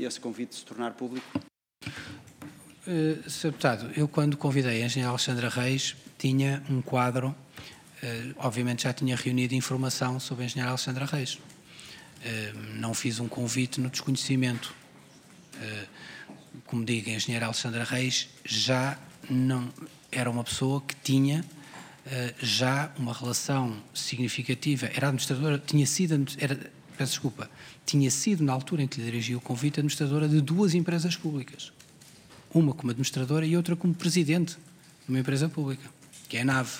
esse convite se tornar público? Sr. Deputado, eu quando convidei a engenheira Alexandra Reis tinha um quadro, obviamente já tinha reunido informação sobre a engenheira Alexandra Reis. Não fiz um convite no desconhecimento. Como digo, a engenheira Alexandra Reis já não era uma pessoa que tinha já uma relação significativa, era administradora, tinha sido na altura em que lhe dirigiu o convite, administradora de 2 empresas públicas. Uma como administradora e outra como presidente de uma empresa pública, que é a NAV.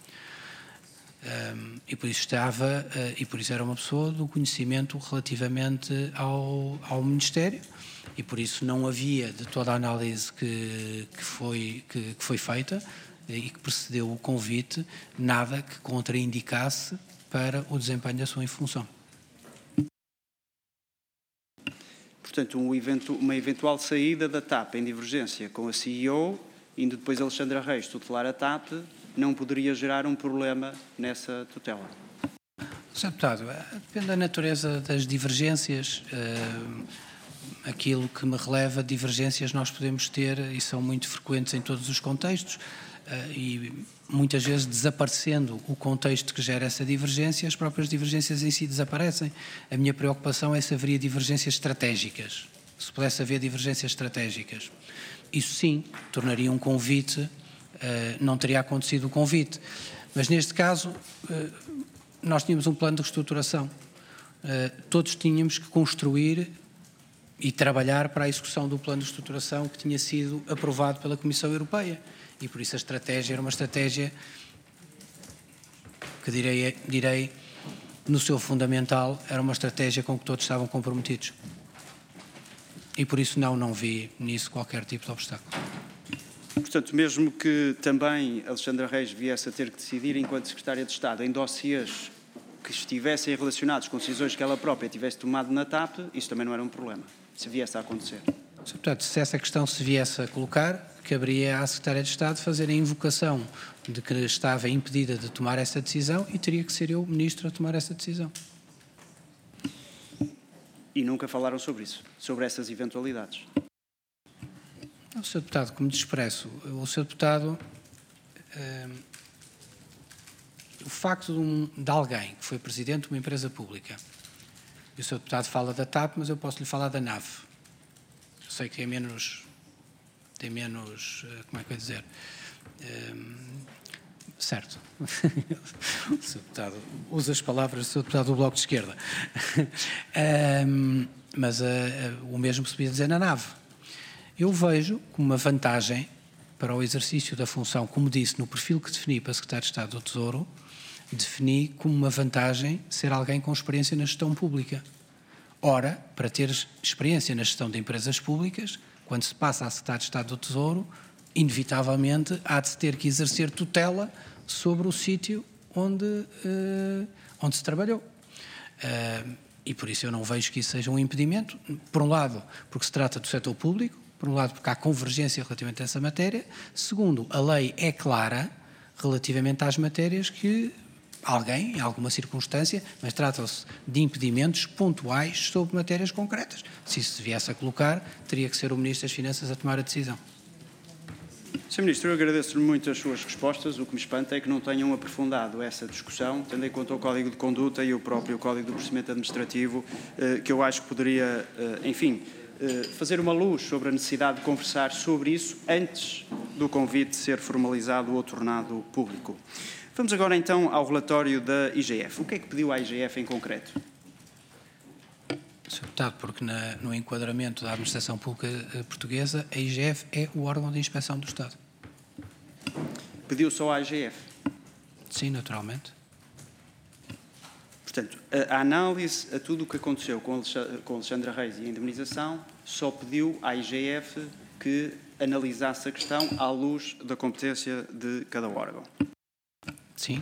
E por isso era uma pessoa do conhecimento relativamente ao Ministério, e por isso não havia de toda a análise que foi feita e que precedeu o convite nada que contraindicasse para o desempenho da sua função. Portanto, uma eventual saída da TAP em divergência com a CEO, indo depois Alexandra Reis tutelar a TAP, não poderia gerar um problema nessa tutela? Sr. Deputado, depende da natureza das divergências. Aquilo que me releva, divergências nós podemos ter e são muito frequentes em todos os contextos, e muitas vezes desaparecendo o contexto que gera essa divergência, as próprias divergências em si desaparecem. A minha preocupação é se haveria divergências estratégicas. Se pudesse haver divergências estratégicas, isso sim tornaria um convite, não teria acontecido o convite. Mas neste caso, nós tínhamos um plano de reestruturação. Todos tínhamos que construir e trabalhar para a execução do plano de reestruturação que tinha sido aprovado pela Comissão Europeia. E por isso a estratégia era uma estratégia que direi no seu fundamental, era uma estratégia com que todos estavam comprometidos. E por isso não vi nisso qualquer tipo de obstáculo. Portanto, mesmo que também Alexandra Reis viesse a ter que decidir, enquanto Secretária de Estado, em dossiês que estivessem relacionados com decisões que ela própria tivesse tomado na TAP, isso também não era um problema, se viesse a acontecer. Portanto, se essa questão se viesse a colocar, caberia à Secretária de Estado fazer a invocação de que estava impedida de tomar essa decisão e teria que ser eu, Ministro, a tomar essa decisão. E nunca falaram sobre isso, sobre essas eventualidades? O Sr. Deputado, como te expresso, o Sr. Deputado, o facto de alguém que foi Presidente de uma empresa pública, e o Sr. Deputado fala da TAP, mas eu posso lhe falar da NAV. Eu sei que tem menos, como é que eu ia dizer, certo. O Sr. Deputado usa as palavras do Sr. Deputado do Bloco de Esquerda. Mas o mesmo se podia dizer na NAV. Eu vejo como uma vantagem para o exercício da função, como disse, no perfil que defini para Secretário de Estado do Tesouro, defini como uma vantagem ser alguém com experiência na gestão pública. Ora, para ter experiência na gestão de empresas públicas, quando se passa a Secretário de Estado do Tesouro, inevitavelmente há de se ter que exercer tutela sobre o sítio onde se trabalhou. E por isso eu não vejo que isso seja um impedimento, por um lado, porque se trata do setor público, por um lado, porque há convergência relativamente a essa matéria, segundo, a lei é clara relativamente às matérias que alguém, em alguma circunstância, mas trata-se de impedimentos pontuais sobre matérias concretas. Se isso se viesse a colocar, teria que ser o Ministro das Finanças a tomar a decisão. Sr. Ministro, eu agradeço-lhe muito as suas respostas. O que me espanta é que não tenham aprofundado essa discussão, tendo em conta o Código de Conduta e o próprio Código do Procedimento Administrativo, que eu acho que poderia, enfim, fazer uma luz sobre a necessidade de conversar sobre isso antes do convite ser formalizado ou tornado público. Vamos agora então ao relatório da IGF. O que é que pediu à IGF em concreto? Sr. Deputado, porque no enquadramento da administração pública portuguesa, a IGF é o órgão de inspeção do Estado. Pediu só à IGF? Sim, naturalmente. Portanto, a análise a tudo o que aconteceu com Alexandra Reis e a indemnização só pediu à IGF que analisasse a questão à luz da competência de cada órgão. Sim.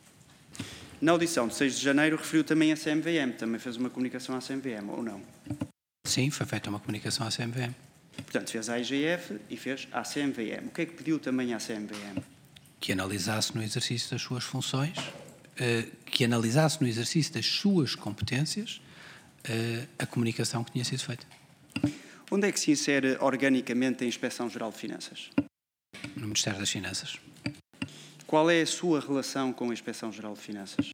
Na audição de 6 de janeiro referiu também a CMVM, também fez uma comunicação à CMVM, ou não? Sim, foi feita uma comunicação à CMVM. Portanto, fez à IGF e fez à CMVM. O que é que pediu também à CMVM? Que analisasse no exercício das suas funções, que analisasse no exercício das suas competências a comunicação que tinha sido feita. Onde é que se insere organicamente a Inspeção-Geral de Finanças? No Ministério das Finanças. Qual é a sua relação com a Inspeção-Geral de Finanças?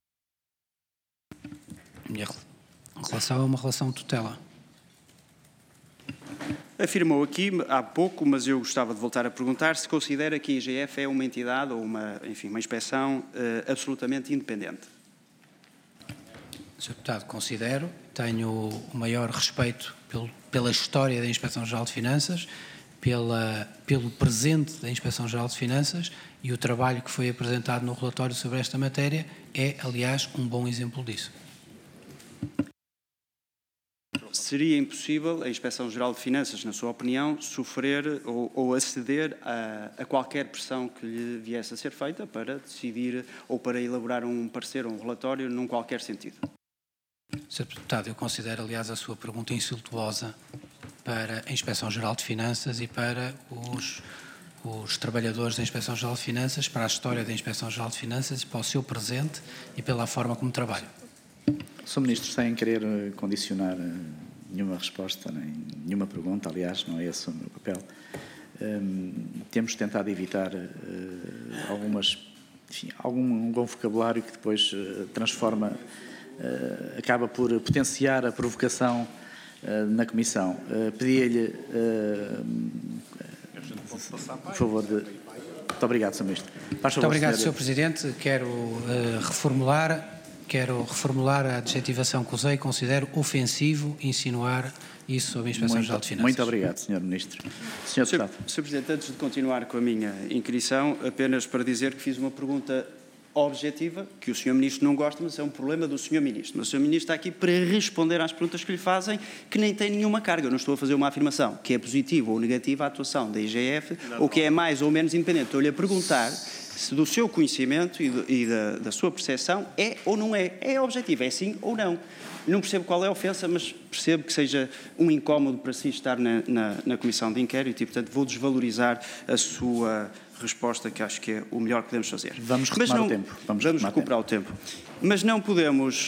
A minha relação é uma relação de tutela. Afirmou aqui há pouco, mas eu gostava de voltar a perguntar, se considera que a IGF é uma entidade ou uma inspeção absolutamente independente. Sr. Deputado, considero, tenho o maior respeito pela história da Inspeção-Geral de Finanças, pelo presente da Inspeção-Geral de Finanças, e o trabalho que foi apresentado no relatório sobre esta matéria é, aliás, um bom exemplo disso. Seria impossível a Inspeção-Geral de Finanças, na sua opinião, sofrer ou aceder a qualquer pressão que lhe viesse a ser feita para decidir ou para elaborar um parecer ou um relatório num qualquer sentido? Sr. Deputado, eu considero, aliás, a sua pergunta insultuosa para a Inspeção-Geral de Finanças e para os trabalhadores da Inspeção-Geral de Finanças, para a história da Inspeção-Geral de Finanças, para o seu presente e pela forma como trabalha. Sr. Ministro, sem querer condicionar nenhuma resposta, nem nenhuma pergunta, aliás, não é esse o meu papel, temos tentado evitar algum vocabulário que depois acaba por potenciar a provocação na Comissão. Pedia-lhe, por favor, muito obrigado, Sr. Ministro. Muito obrigado, Sr. Presidente. Quero reformular a adjetivação que usei. Considero ofensivo insinuar isso sobre a Inspeção-Geral de Finanças. Muito obrigado, Sr. Ministro. Sr. Deputado. Sr. Presidente, antes de continuar com a minha inquirição, apenas para dizer que fiz uma pergunta objetiva, que o Sr. Ministro não gosta, mas é um problema do Sr. Ministro. Mas o Sr. Ministro está aqui para responder às perguntas que lhe fazem, que nem têm nenhuma carga. Eu não estou a fazer uma afirmação que é positiva ou negativa a atuação da IGF, ou que é mais ou menos independente. Estou-lhe a perguntar se do seu conhecimento e da sua percepção é ou não é. É objetivo, é sim ou não. Não percebo qual é a ofensa, mas percebo que seja um incómodo para si estar na Comissão de Inquérito e, portanto, vou desvalorizar a sua resposta, que acho que é o melhor que podemos fazer. Vamos retomar o tempo. Vamos recuperar o tempo. Mas não podemos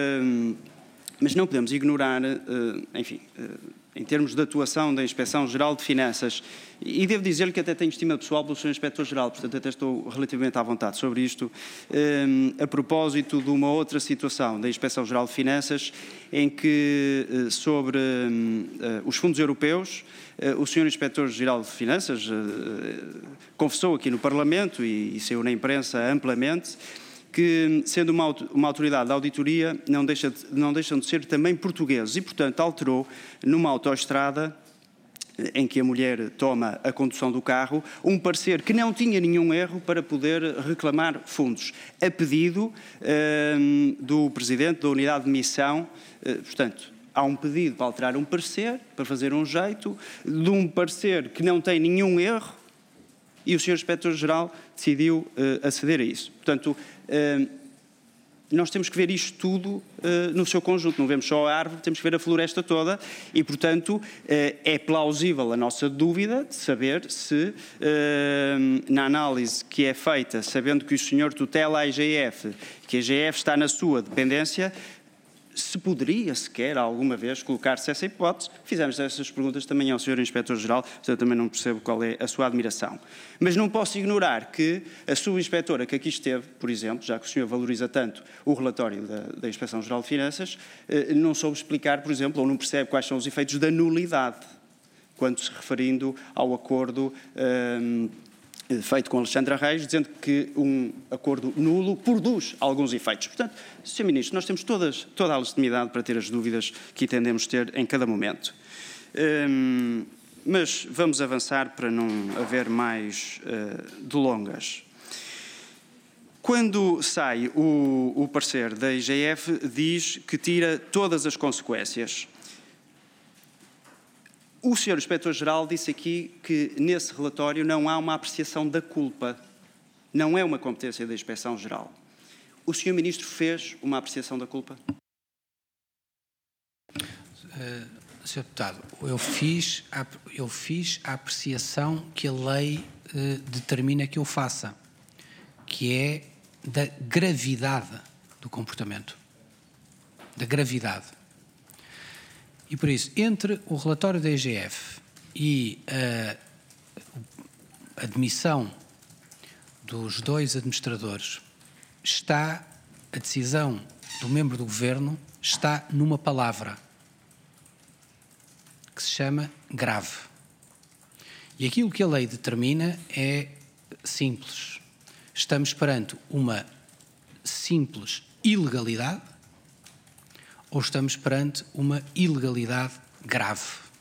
ignorar, em termos de atuação da Inspeção-Geral de Finanças, e devo dizer-lhe que até tenho estima pessoal pelo Sr. Inspetor-Geral, portanto até estou relativamente à vontade sobre isto, a propósito de uma outra situação da Inspeção-Geral de Finanças, em que, sobre os fundos europeus, o Sr. Inspetor-Geral de Finanças confessou aqui no Parlamento, e saiu na imprensa amplamente, que, sendo uma autoridade da auditoria, não deixam de ser também portugueses e, portanto, alterou numa autoestrada em que a mulher toma a condução do carro, um parecer que não tinha nenhum erro para poder reclamar fundos, a pedido do Presidente da Unidade de Missão. Portanto, há um pedido para alterar um parecer, para fazer um jeito, de um parecer que não tem nenhum erro, e o Sr. Inspetor-Geral decidiu aceder a isso. Portanto, nós temos que ver isto tudo no seu conjunto, não vemos só a árvore, temos que ver a floresta toda e, portanto, é plausível a nossa dúvida de saber se, na análise que é feita, sabendo que o senhor tutela a IGF, que a IGF está na sua dependência, se poderia sequer alguma vez colocar-se essa hipótese. Fizemos essas perguntas também ao Sr. Inspetor-Geral, eu também não percebo qual é a sua admiração. Mas não posso ignorar que a subinspetora que aqui esteve, por exemplo, já que o senhor valoriza tanto o relatório da Inspeção-Geral de Finanças, não soube explicar, por exemplo, ou não percebe quais são os efeitos da nulidade, quando se referindo ao acordo feito com Alexandra Reis, dizendo que um acordo nulo produz alguns efeitos. Portanto, Sr. Ministro, nós temos toda a legitimidade para ter as dúvidas que entendemos ter em cada momento. Mas vamos avançar para não haver mais delongas. Quando sai o parecer da IGF, diz que tira todas as consequências. O Sr. Inspetor-Geral disse aqui que nesse relatório não há uma apreciação da culpa. Não é uma competência da Inspeção-Geral. O Sr. Ministro fez uma apreciação da culpa? Sr. Deputado, eu fiz a apreciação que a lei determina que eu faça, que é da gravidade do comportamento. Da gravidade. E por isso, entre o relatório da IGF e a admissão dos 2 administradores, está a decisão do membro do Governo, está numa palavra que se chama grave. E aquilo que a lei determina é simples. Estamos perante uma simples ilegalidade ou estamos perante uma ilegalidade grave?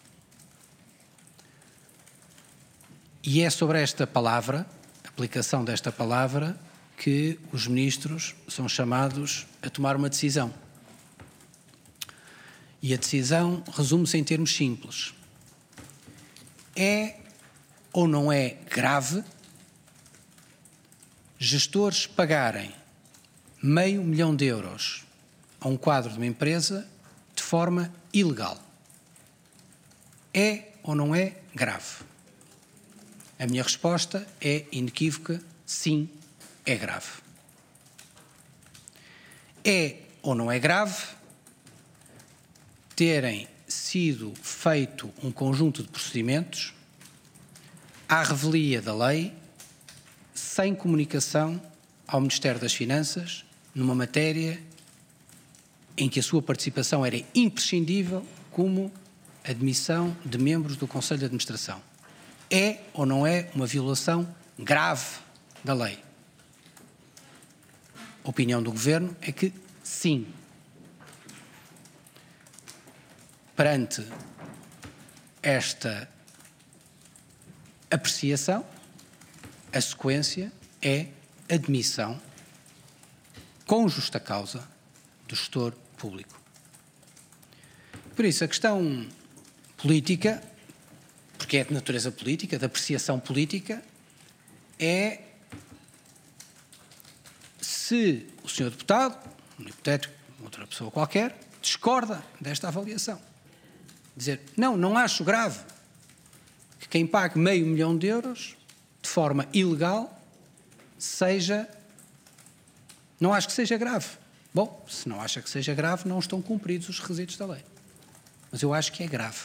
E é sobre esta palavra, a aplicação desta palavra, que os ministros são chamados a tomar uma decisão. E a decisão resume-se em termos simples. É ou não é grave gestores pagarem €500 mil a um quadro de uma empresa de forma ilegal? É ou não é grave? A minha resposta é inequívoca: sim, é grave. É ou não é grave terem sido feito um conjunto de procedimentos à revelia da lei, sem comunicação ao Ministério das Finanças, numa matéria em que a sua participação era imprescindível, como admissão de membros do Conselho de Administração? É ou não é uma violação grave da lei? A opinião do Governo é que sim. Perante esta apreciação, a sequência é admissão, com justa causa, do gestor público. Por isso, a questão política, porque é de natureza política, de apreciação política, é se o Sr. Deputado, um hipotético, outra pessoa qualquer, discorda desta avaliação. Dizer, não acho grave que quem pague €500 mil de forma ilegal seja... Não acho que seja grave. Bom, se não acha que seja grave, não estão cumpridos os requisitos da lei. Mas eu acho que é grave.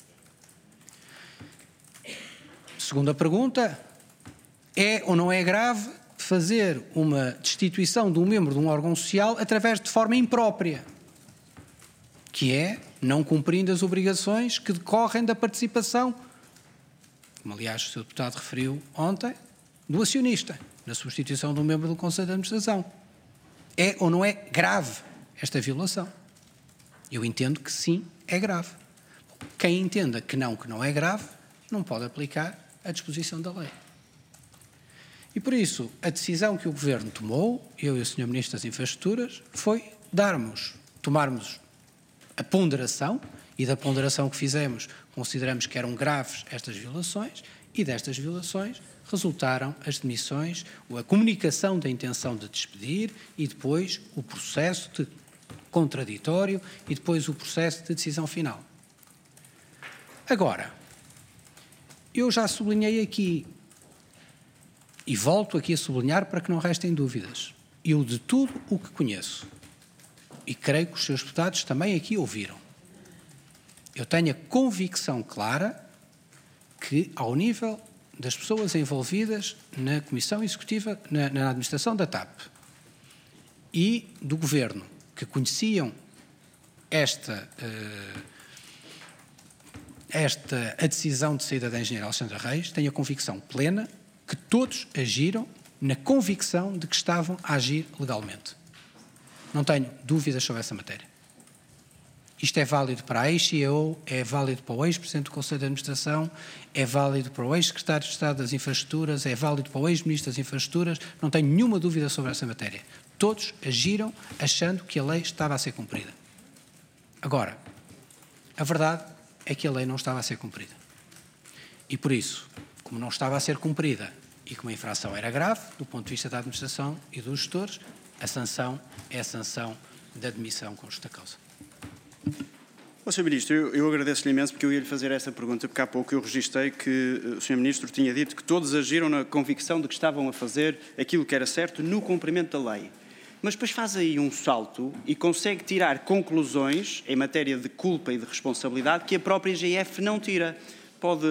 Segunda pergunta, é ou não é grave fazer uma destituição de um membro de um órgão social através de forma imprópria, que é não cumprindo as obrigações que decorrem da participação, como aliás o Sr. Deputado referiu ontem, do acionista, na substituição de um membro do Conselho de Administração? É ou não é grave esta violação? Eu entendo que sim, é grave. Quem entenda que não é grave, não pode aplicar a disposição da lei. E por isso, a decisão que o Governo tomou, eu e o Sr. Ministro das Infraestruturas, foi tomarmos a ponderação, e da ponderação que fizemos, consideramos que eram graves estas violações, e destas violações resultaram as demissões, a comunicação da intenção de despedir e depois o processo de contraditório e depois o processo de decisão final. Agora, eu já sublinhei aqui, e volto aqui a sublinhar para que não restem dúvidas, eu de tudo o que conheço, e creio que os seus deputados também aqui ouviram, eu tenho a convicção clara que, ao nível das pessoas envolvidas na Comissão Executiva, na administração da TAP e do Governo, que conheciam a decisão de saída da engenheira Alexandra Reis, tenho a convicção plena que todos agiram na convicção de que estavam a agir legalmente. Não tenho dúvidas sobre essa matéria. Isto é válido para a ex-CEO, é válido para o ex-presidente do Conselho de Administração, é válido para o ex-secretário de Estado das Infraestruturas, é válido para o ex-ministro das Infraestruturas, não tenho nenhuma dúvida sobre essa matéria. Todos agiram achando que a lei estava a ser cumprida. Agora, a verdade é que a lei não estava a ser cumprida. E por isso, como não estava a ser cumprida e como a infração era grave, do ponto de vista da administração e dos gestores, a sanção é a sanção da admissão com justa causa. Sr. Ministro, eu agradeço-lhe imenso porque eu ia-lhe fazer essa pergunta, porque há pouco eu registrei que o Sr. Ministro tinha dito que todos agiram na convicção de que estavam a fazer aquilo que era certo no cumprimento da lei. mas depois faz aí um salto e consegue tirar conclusões em matéria de culpa e de responsabilidade que a própria IGF não tira. Pode